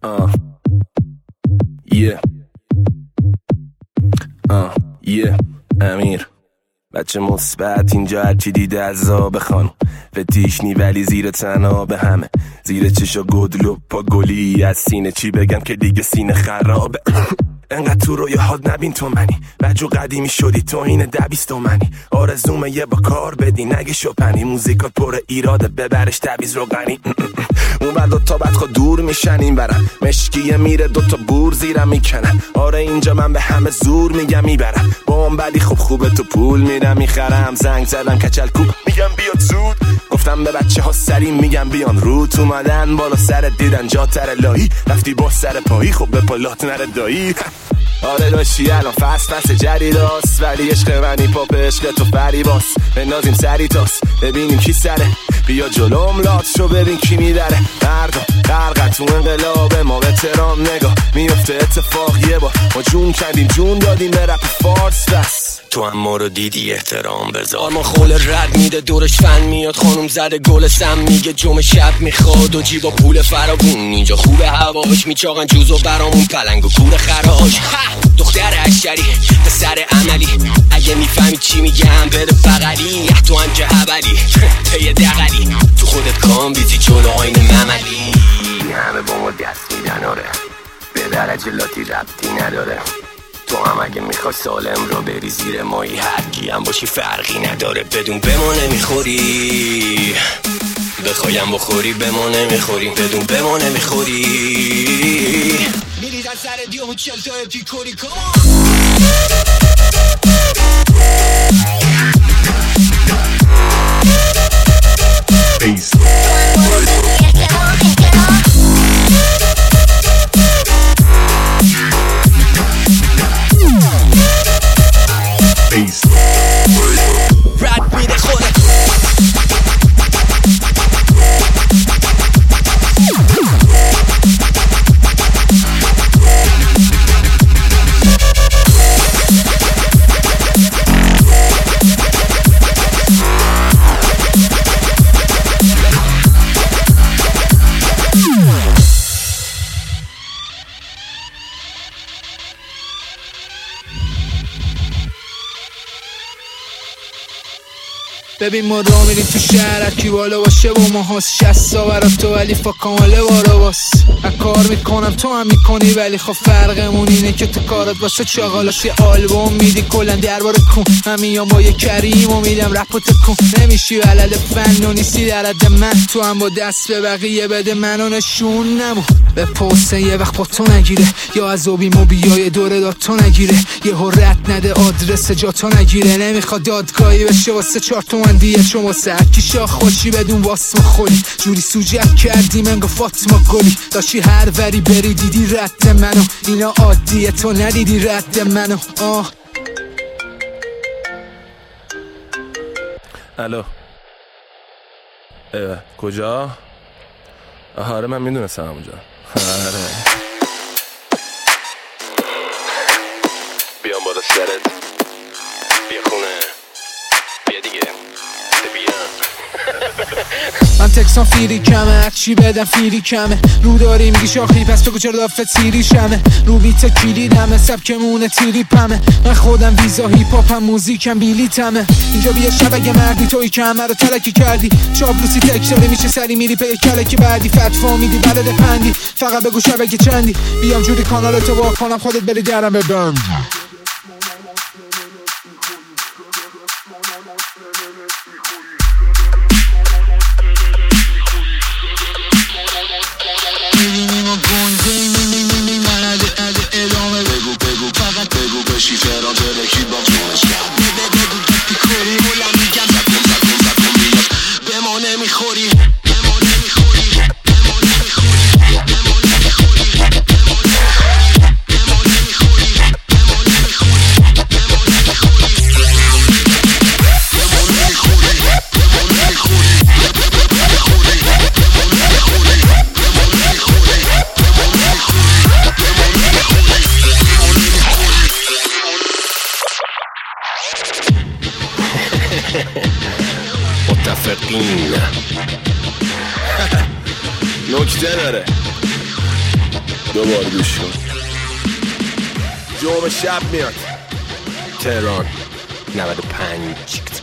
امیر بچه مثبت اینجا هرچی دیده از آب خانم فتیشنی ولی زیر تنها به همه زیر چشا گدلو پا گلی از سینه چی بگم که دیگه سینه خرابه انقدر تو رویاهات نبین تو منی بجو قدیمی شدی تو اینه 10-20 تومنی آرزومه یه با کار بدی نگه شپنی موزیکات پر ایراده ببرش تعویض روغنی اون بر دوتا بدخوا دور میشن این برن مشکیه میره دوتا بور زیرم میکنن آره اینجا من به همه زور میگم میبرم با اون بدی خوبه تو پول میرم میخرم زنگ زدم کچل کوب میگم بیاد زود گفتم به بچه ها سری میگم بیان روت اومدن بالا سرت دیدن جا تر لایی رفتی با سر پایی خب به پالات نره دایی آره داشتی الان فصل جدید هست ولی عشق منی پاپ عشق تو فریباس بندازیم سری تاس ببینیم کی سره بیا جلوم لات شو ببین کی میدره مردم غرقت تو انقلاب ما به ترام نگاه میفته اتفاق یه بار ما جون کندیم جون دادیم به رپ فارس بس تو هم ما رو دیدی احترام بذار آرمان خول رد میده دورش فن میاد خانوم زده گل سم میگه جمع شب میخواد و جیبا پول فراوون اینجا خوبه هواش میچاقن جوزو برامون پلنگ و کور خراش دختر اشتری پسر عملی اگه میفهمی چی میگم بده بغلی تو هم که هبلی پی دقلی تو خودت کام بیزی جلو آین مملی همه با ما دست میدن آره به درجه لاتی ربطی نداره تو هم اگه میخوای سالم رو بری زیر مایی هرکی هم باشی فرقی نداره بدون به ما نمیخوری بخوایم بخوری به ما نمیخوری بدون به ما نمیخوری میریزن سر دیو و چل تا پیکوری کن Peace. Peace. رد میده خوره ببین ما را میریم تو شهر کی بالا باشه با ما هاست 60 برات تو ولی فاکاماله بارا باس کار میکنم تو هم میکنی ولی خب فرقمون اینه که تو کارات واسه چاقالاش یه آلبوم میدی کلن درباره کن من میام با یه کریم و میدم رپ و تکن نمیشی ولد فن و نیستی در حد من تو هم با دست به بقیه بده منو نشون نمو به پوسه یه وقت با تو نگیره یا از اوبی موبیای دوره داد تو نگیره یه حرت نده آدرس جا تو نگیره نمیخواد دادگاهی بشه واسه 4 تومن دیگه چون واسه هرکی شاخ خوشی بدون واسم خوری جوری سوجت کردی منگو فاطمه گلی داشتی هر وری بری دیدی رد منو اینا عادیه تو ندیدی رد منو الو کجا؟ آره من میدونستم همونجا آره بیام بالا سرت بیا خونه بیا دیگه بیا من تکسان فیری کمه هرچی بدم فیری کمه رو داری میگی شاخی پس بگو چرا دافت سیری شمه رو بیت کلیدمه سبکمونه تیری پمه من خودم ویزا هیپاپم موزیکم بیلیتمه اینجا بیا شب اگه مردی توی که همه رو تلکی کردی چابلوسی تک شده میشه سری میری پی کلکی بعدی فتفا میدی بلد پندی فقط بگو شب اگه چندی بیام جوری کانال تو با کنم خودت بری درم ببند متفقین نکته داره دوباره گوش کن. جمعه شب میاد تهران 95